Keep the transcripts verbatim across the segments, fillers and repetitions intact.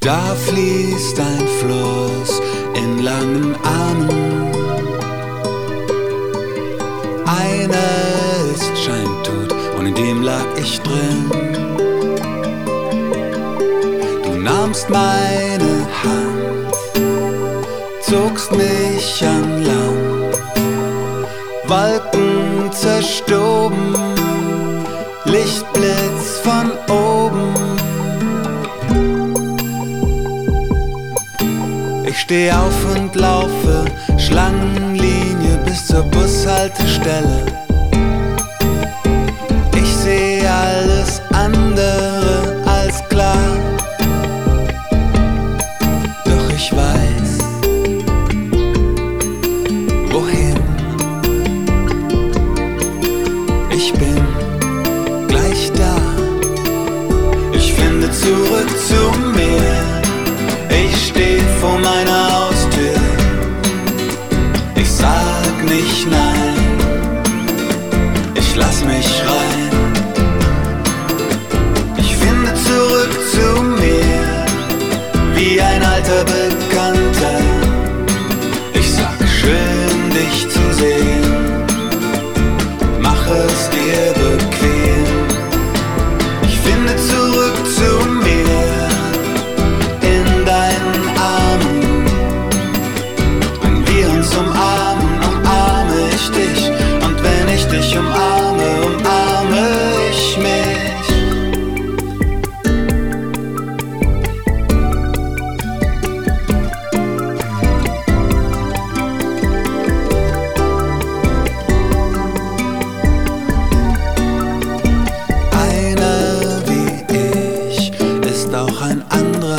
Da fließt ein Fluss in langen Armen. Einer ist scheintot und in dem lag ich drin. Du nahmst meine Hand, zogst mich an Land. Wolken zerstoben, Lichtblitz von oben. Ich steh auf und laufe, Schlangenlinie bis zur Bushaltestelle. Ich seh alles andere als klar, doch ich weiß, wohin. Ich bin gleich da, ich finde zurück zu mir. Ich steh vor meiner Haustür, ich sag nicht nein, ich lass mich rein. Ich finde zurück zu mir, wie ein alter Bekannter. Ich sag schön, dich zu sehen, mach es dir bequem. Ich finde zurück zu mir, umarmen, umarme ich dich, und wenn ich dich umarme, umarme ich mich. Einer wie ich ist auch ein anderer.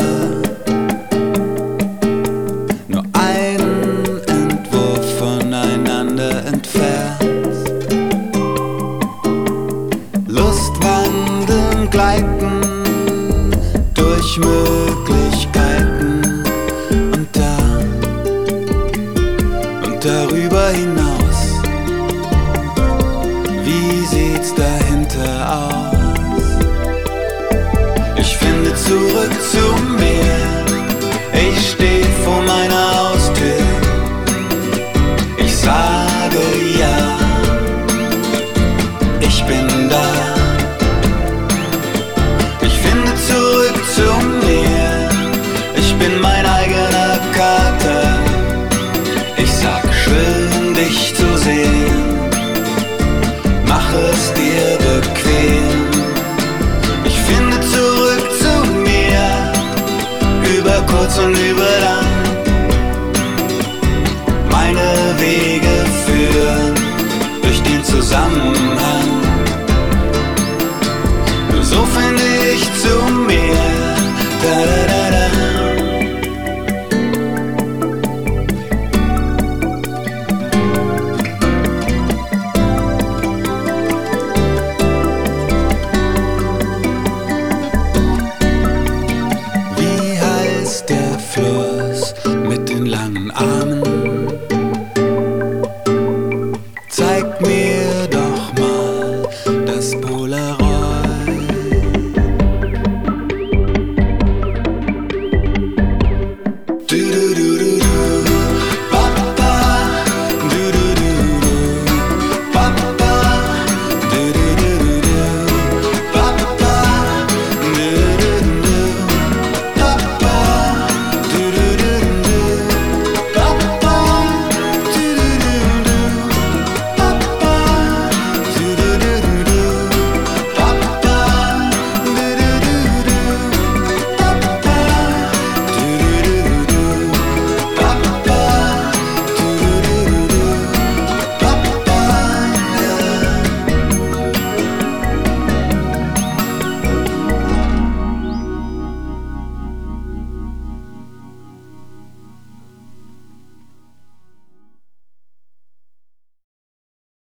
Lustwandeln, gleiten durch Möglichkeiten und da und darüber hinaus. Wie sieht's dahinter aus? Ich finde zurück zu mir, ich steh vor meiner Haustür, ich sage ja, ich bin da. Ich finde zurück zu mir, ich bin mein eigener Kater. Ich sag schön, dich zu sehen, mach es dir bequem. Ich finde zurück zu mir, über kurz und über lang. Meine Wege führen durch den Zusammenhang.